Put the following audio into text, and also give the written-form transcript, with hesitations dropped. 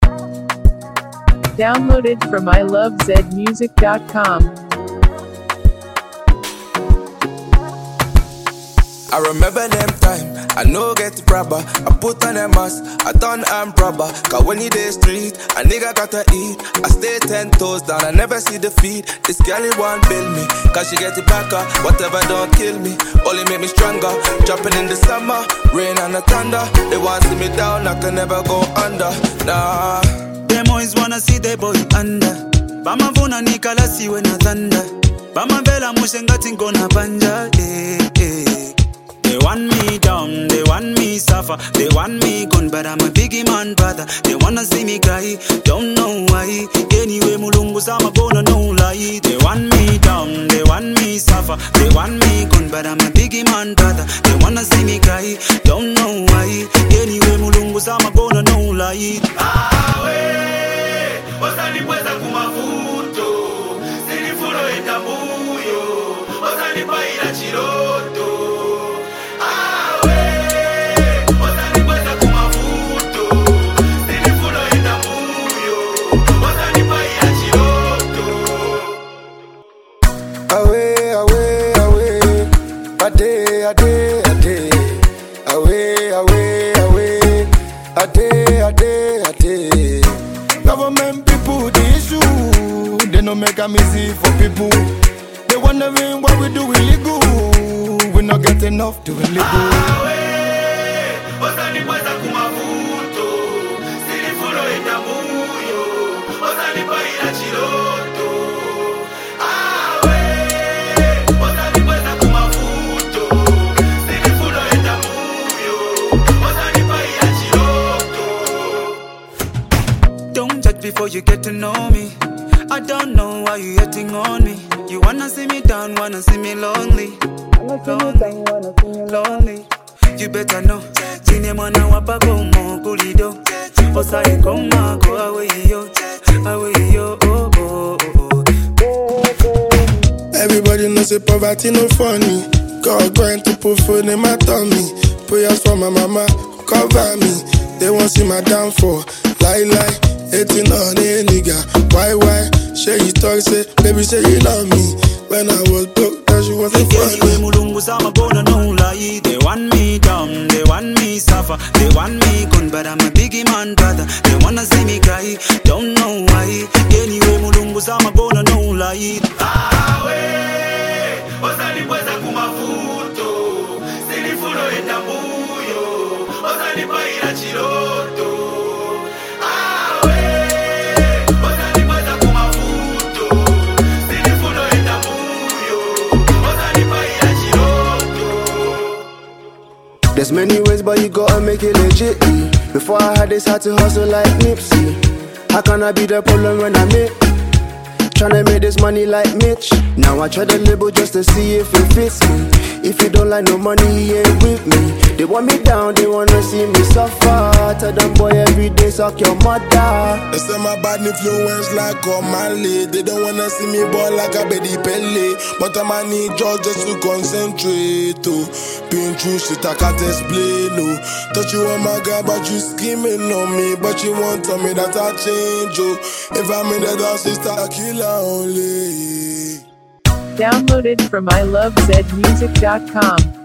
Downloaded from ilovezmusic.com. I remember them time, I know get the proper. I put on a mask, I done I'm proper. Cause when you day street, a nigga gotta eat. I stay 10 toes down, I never see defeat. This girl it won't build me, cause she get it back up. Whatever don't kill me, only make me stronger. Jumping in the summer, rain and the thunder. They want see me down, I can never go under. Nah. Them always wanna see the boy under. Bama vuna nikala siwe na thunder. Bama vela mushengati ngona banja. They want me down, they want me suffer. They want me gone, but I'm a biggie man brother. They wanna see me cry, don't know why. Anyway, mulungu sama gonna no lie. They want me down, they want me suffer. They want me gone, but I'm a biggie man brother. They wanna see me cry, don't know why. Anyway, mulungu sama gonna no lie. Osanipweza kumavuto, sinifuno etamuyo, osanipa ila chiroto. Osanipweza kumavuto, sinifuno etamuyo, osanipa ila chiroto. Away, away, away, ade, ade, ade. Away, away, away, ade, ade, ade. Government people, the issue, they no make am easy for people. They wondering what we do illegal. We not get enough to illegal. Osanipweza kumavuto, sinifuno etamuyo, osanipa ila chiroto. Osanipweza kumavuto, sinifuno etamuyo, osanipa ila chiroto. Don't judge before you get to know me. I don't know why you hating on me. You wanna see me down, wanna see me lonely. Lonely. You better know. Jine mwana wapako mokulido. Osai koma go away yo, oh oh oh. Everybody knows that poverty no funny. God going to put food in my tummy. Prayers for my mama, cover me. They won't see my downfall. Lie, hating on a nigga. Why? Say you talk, say, baby, say you love me. When I was broke, that she wasn't funny. Mulungu sama gonna no lie. They want me down, they want me suffer. They want me gone, but I'm a biggie man brother. They wanna see me cry, don't know why. Anyway, mulungu sama gonna no lie. Osanipweza kumavuto, sinifuno etamuyo, osanipa ila chiroto. Osanipweza kumavuto, sinifuno etamuyo, osanipa ila chiroto. There's many ways, but you gotta make it legit. Before I had this, had to hustle like Nipsey. How can I be the problem when I'm it? Tryna make this money like Mitch. Now I try to label just to see if it fits me. If you don't like no money, he ain't with me. They want me down, they wanna see me suffer. Tell them boy every day suck your mother. They say my bad influence like Omale. They don't wanna see me ball like a baby Pele. But I might need just to concentrate. Oh. Been through shit I can't explain. Oh. Thought you were my guy, but you scheming on me. But you won't tell me that I change. Oh. If I'm in the dance, it's a killer only. Downloaded from ilovezmusic.com.